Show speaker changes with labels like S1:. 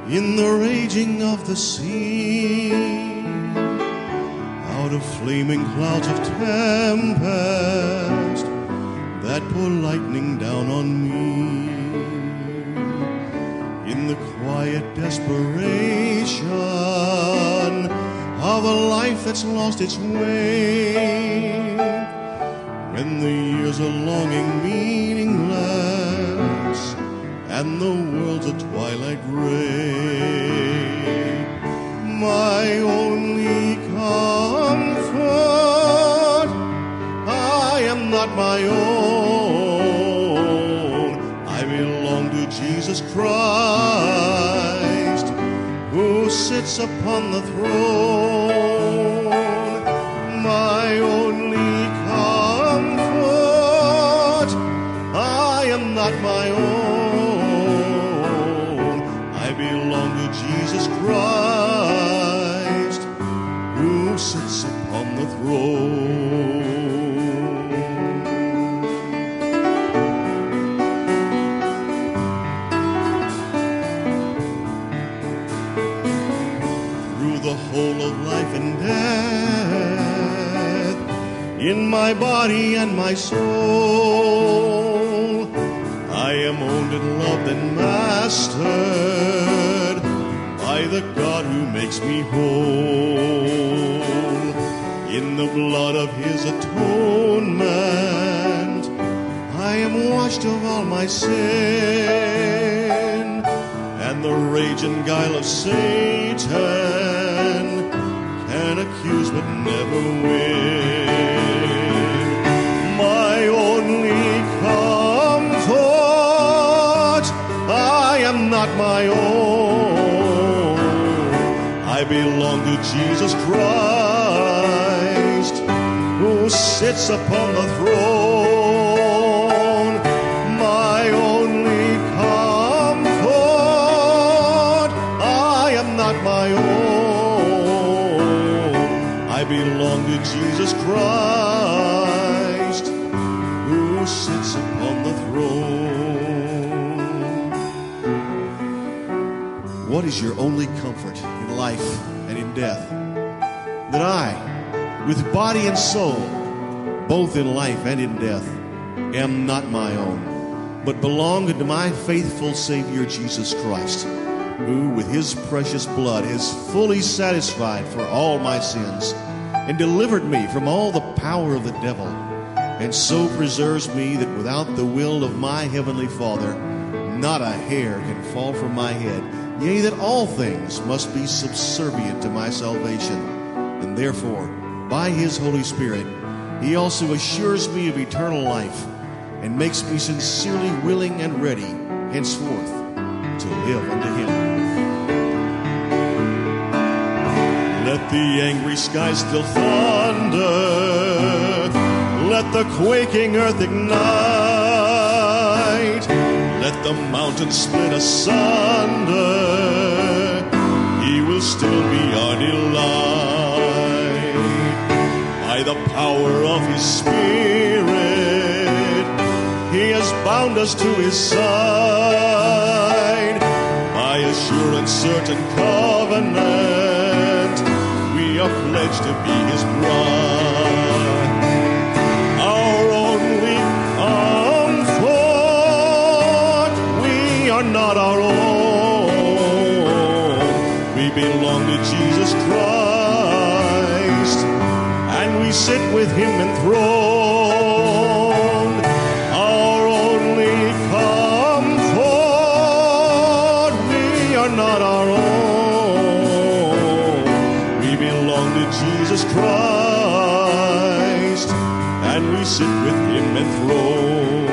S1: in the raging of the sea, out of flaming clouds of tempest that pour lightning down on me, in the quiet desperation of a life that's lost its way, when the years are longing meaningless and the world's a twilight gray, my only comfort, I am not my own. I belong to Jesus Christ, who sits upon the throne. My only comfort, I am not my own. I belong to Jesus Christ, who sits upon the throne. Through the whole of life and death, in my body and my soul, I am owned and loved and mastered by the God who makes me whole. In the blood of his atonement, I am washed of all my sin, and the rage and guile of Satan can accuse but never win. My only comfort, I am not my own. I belong to Jesus Christ, who sits upon the throne. My only comfort, I am not my own. I belong to Jesus Christ, who sits upon the throne. What is your only comfort in life and in death? That I, with body and soul, both in life and in death, am not my own, but belong unto my faithful Savior Jesus Christ, who with his precious blood has fully satisfied for all my sins and delivered me from all the power of the devil, and so preserves me that without the will of my heavenly Father, not a hair can fall from my head, yea, that all things must be subservient to my salvation. And therefore, by his Holy Spirit, he also assures me of eternal life and makes me sincerely willing and ready henceforth to live unto him. Let the angry skies still thunder, let the quaking earth ignite, let the mountains split asunder, he will still be our delight. By the power of his Spirit, he has bound us to his side. By a sure and certain covenant, we are pledged to be his bride. Our only comfort, we are not our own. We belong to Jesus Christ, and we sit with him enthroned. Our only comfort, we are not our own. We belong to Jesus Christ, and we sit with him enthroned.